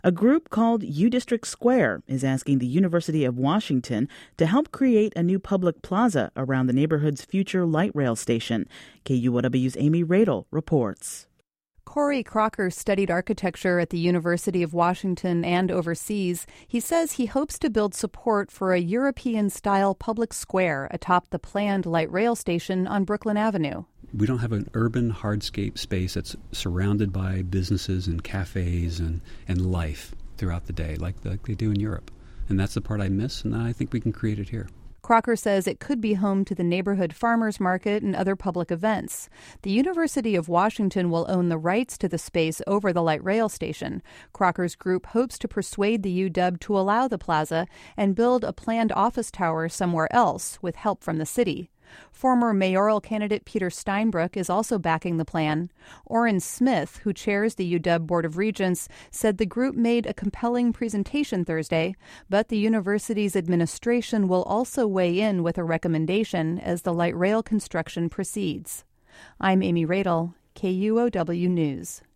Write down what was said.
A group called U District Square is asking the University of Washington to help create a new public plaza around the neighborhood's future light rail station. KUOW's Amy Radel reports. Corey Crocker studied architecture at the University of Washington and overseas. He says he hopes to build support for a European-style public square atop the planned light rail station on Brooklyn Avenue. We don't have an urban hardscape space that's surrounded by businesses and cafes and life throughout the day like they do in Europe. And that's the part I miss, and I think we can create it here. Crocker says it could be home to the neighborhood farmers market and other public events. The University of Washington will own the rights to the space over the light rail station. Crocker's group hopes to persuade the UW to allow the plaza and build a planned office tower somewhere else with help from the city. Former mayoral candidate Peter Steinbrück is also backing the plan. Orrin Smith, who chairs the UW Board of Regents, said the group made a compelling presentation Thursday, but the university's administration will also weigh in with a recommendation as the light rail construction proceeds. I'm Amy Radel, KUOW News.